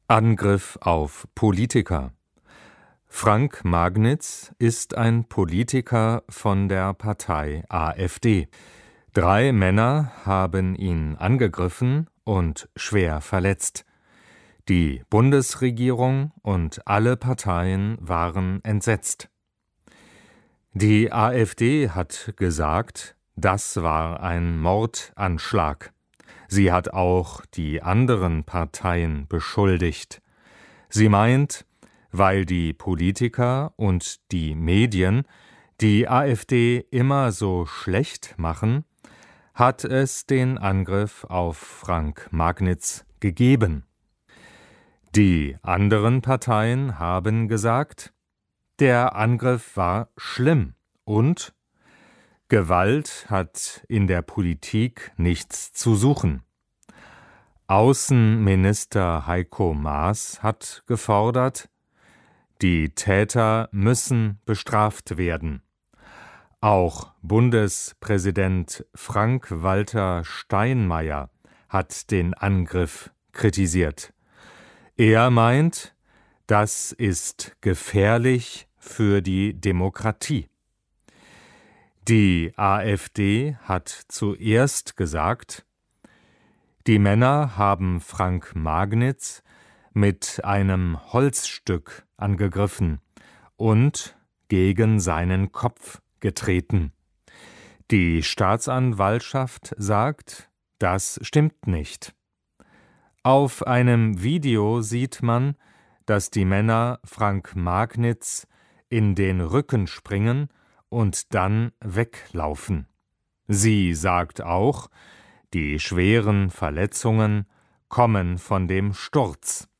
Angriff auf Politiker. Frank Magnitz ist ein Politiker von der Partei AfD. 3 Männer haben ihn angegriffen und schwer verletzt. Die Bundesregierung und alle Parteien waren entsetzt. Die AfD hat gesagt, das war ein Mordanschlag. Sie hat auch die anderen Parteien beschuldigt. Sie meint, weil die Politiker und die Medien die AfD immer so schlecht machen, hat es den Angriff auf Frank Magnitz gegeben. Die anderen Parteien haben gesagt, der Angriff war schlimm und Gewalt hat in der Politik nichts zu suchen. Außenminister Heiko Maas hat gefordert, die Täter müssen bestraft werden. Auch Bundespräsident Frank-Walter Steinmeier hat den Angriff kritisiert. Er meint, das ist gefährlich für die Demokratie. Die AfD hat zuerst gesagt, die Männer haben Frank Magnitz mit einem Holzstück angegriffen und gegen seinen Kopf getreten. Die Staatsanwaltschaft sagt, das stimmt nicht. Auf einem Video sieht man, dass die Männer Frank Magnitz in den Rücken springen und dann weglaufen. Sie sagt auch, die schweren Verletzungen kommen von dem Sturz.